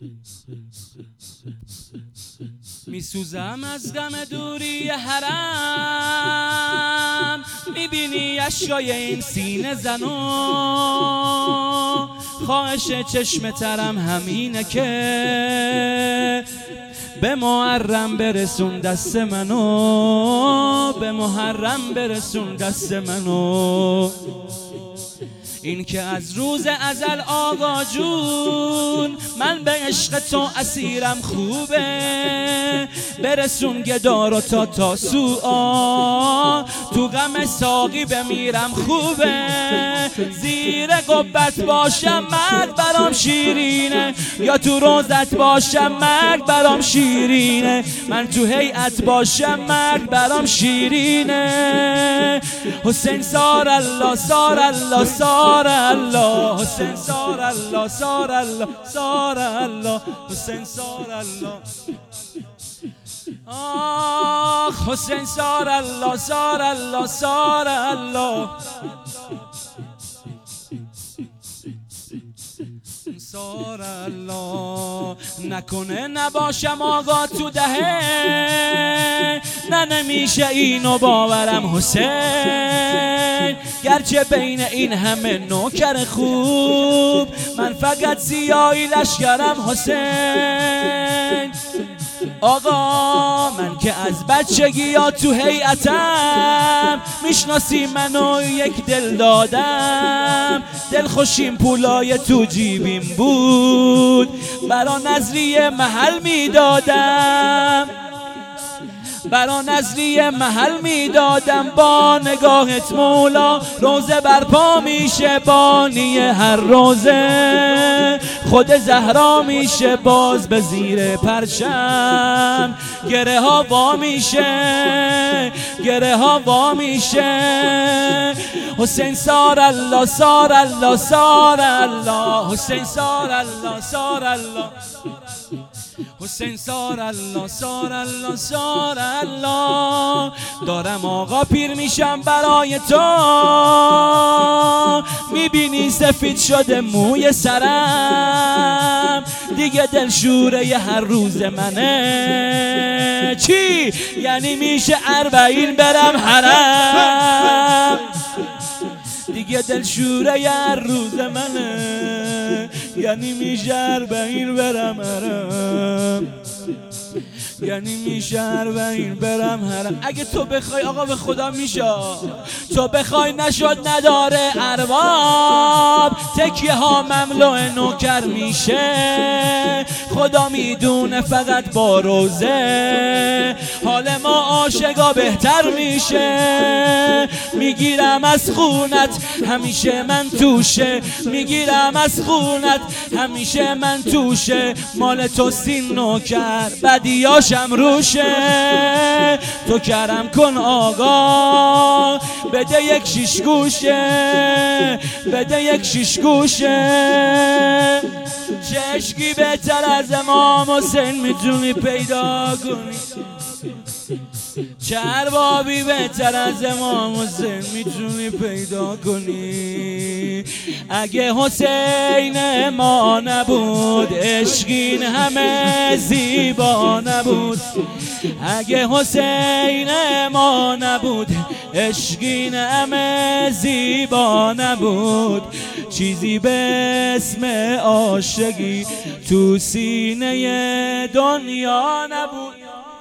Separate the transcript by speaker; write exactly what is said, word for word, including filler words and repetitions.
Speaker 1: میسوزم از غم دوری حرم، میبینی اشکای این سینه زنو، خواهش چشم ترم همینه که به محرم برسون دست منو، به محرم برسون دست منو. این که از روز ازل آقا جون من به عشق تو اسیرم خوبه، برسون گدارو تا تا سوآ، تو غم ساقی بمیرم خوبه. زیر قبت باشم مرگ برام شیرینه، یا تو روزت باشم مرگ برام شیرینه، من تو هیئت باشم مرگ برام شیرینه. حسین سار الله سار الله سار الله، حسین سار الله سار الله سار الله، حسین سار الله. آخ حسین سار الله سار الله سار الله سار الله. نکنه نباشم آقا تو دهه، نه نمیشه اینو باورم حسین، گرچه بین این همه نوکر خوب من فقط سیاهی لشکرم حسین. آقا من که از بچگی یا تو هیئتم، میشناسی منو یک دل دادم، دل خوشیم پولای تو جیبیم بود، برا نظریه محل میدادم، برا نظریه محل میدادم. با نگاهت مولا روزه برپا میشه، بانی هر روزه خود زهرا میشه، باز به زیر پرچم گره ها وا میشه، گره ها وا میشه. حسین سار الله سار الله سار الله، حسین سار الله سار الله، حسین سار الله سار الله سار الله. دارم آقا پیر میشم برای تو، میبینی سفید شده موی سرم، دیگه دلشوره ی هر روز منه. چی؟ یعنی میشه اربعین برم حرم، دیگه دلشوره ی هر روز منه، یعنی میشه اربعین برم حرم، یعنی میشه اربعین برم حرم. اگه تو بخوای آقا به خدا میشه، تو بخوای نشد نداره ارباب، تکیه ها مملو نوکر میشه، خدا میدونه فقط با روزه حال ما عاشقا بهتر میشه. میگیرم از خونت همیشه من توشه، میگیرم از خونت همیشه من توشه، مال تو سین نوکر بدیاشم روشه. تو کرم کن آقا بده یک شیش گوشه، بده یک شیش گوشه. چه عشقی بهتر از امام حسین میتونی پیدا کنی، چه اربابی بهتر از امام حسین میتونی پیدا کنی. اگه حسین ما نبود عشقین همه زیبا نبود، اگه حسین ما نبود عشقین همه زیبا نبود، چیزی به اسم عاشقی تو سینه دنیا نبود.